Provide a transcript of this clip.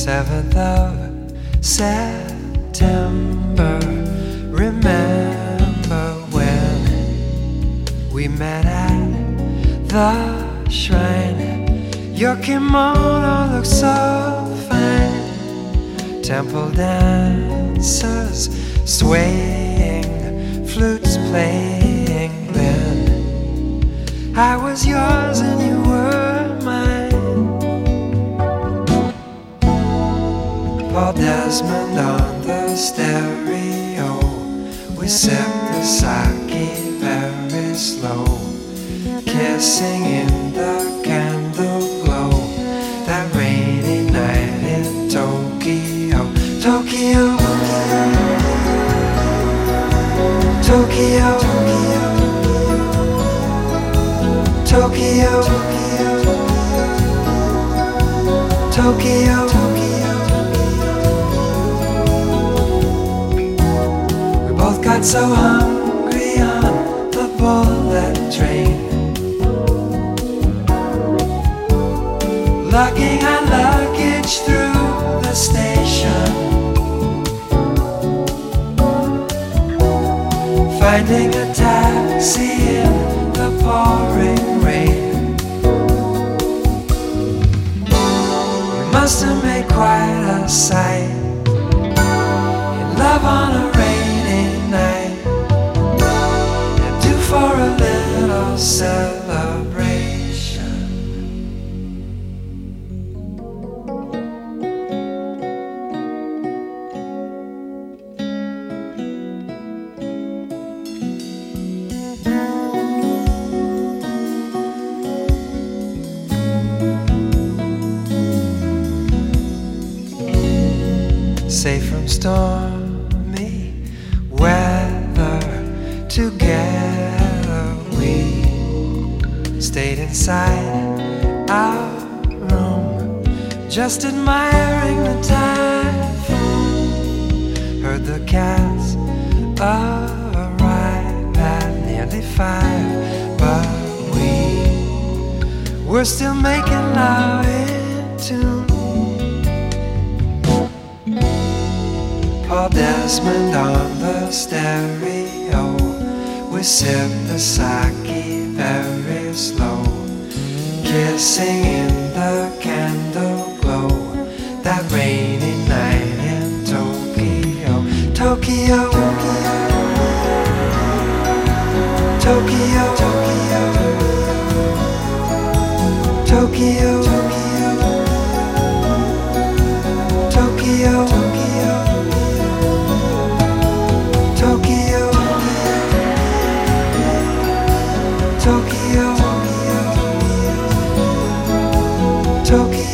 7th of September. Remember when we met at the shrine? Your kimono looks so fine. Temple dancers swaying, flutes playing. Then I was yours and you were mine. Paul Desmond on the stereo. We sipped the sake very slow, kissing in the candle glow. That rainy night in Tokyo, Tokyo, Tokyo, Tokyo, Tokyo, we both got so hungry on the bullet train, lugging our luggage through the station, finding a taxi in the pouring rain. We must have made quite a sight in love on a rainy night, and due for a little celebration. Safe from stormy weather, together we stayed inside our room, just admiring the typhoon. Heard the cats arrive at nearly 5, but we were still making love in tune. Paul Desmond on the stereo. We sip the sake very slow, kissing in the candle glow. That rainy night in Tokyo, Tokyo, Tokyo, Tokyo, Tokyo, Tokyo, Tokyo, Tokyo, Tokyo, Tokyo.